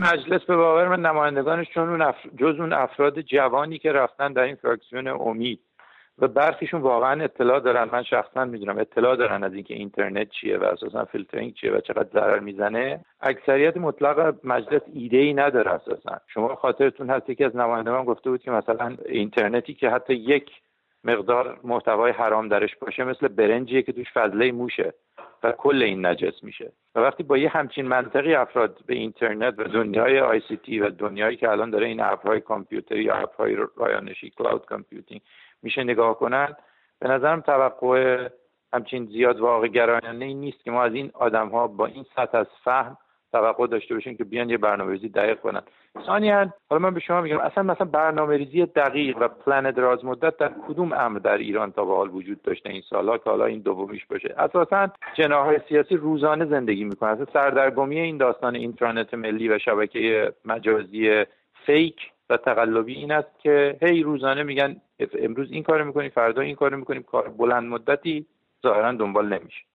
مجلس به باور من نمایندگانش چون جز اون افراد جوانی که رفتن در این فراکسیون امید و برخیشون واقعا اطلاع دارن، من شخصا میدونم اطلاع دارن از اینکه اینترنت چیه و اساسا فیلترینگ چیه و چقدر ضرر میزنه، اکثریت مطلق مجلس ایده ای نداره اساسا. شما خاطرتون هست یکی از نمایندگان گفته بود که مثلا اینترنتی که حتی یک مقدار محتوای حرام درش باشه مثل برنجیه که توش فضله موشه و کل این نجس میشه. و وقتی با یه همچین منطقی افراد به اینترنت و دنیای آی سی تی و دنیایی که الان داره این اپ‌های کامپیوتری یا اپ‌های رایانشی کلاود کامپیوتینگ میشه نگاه کنن، به نظرم توقع همچین زیاد واقع گرایانه این نیست که ما از این آدم‌ها با این سطح از فهم توقع داشته باشیم که بیان یه برنامه‌ریزی دقیق کنن. ثانیاً حالا من به شما میگم اصلا مثلا برنامه‌ریزی دقیق و پلن دراز مدت در کدوم امر در ایران تا به حال وجود داشته این سال‌ها که حالا این دومیش باشه؟ اساساً جناح‌های سیاسی روزانه زندگی می‌کنن. اصلا سردرگمی این داستان اینترنت ملی و شبکه مجازی فیک و تقلبی این است که هی روزانه میگن امروز این کارو می‌کنی، فردا این کارو می‌کنیم، کار بلند مدتی ظاهراً دنبال نمیشه.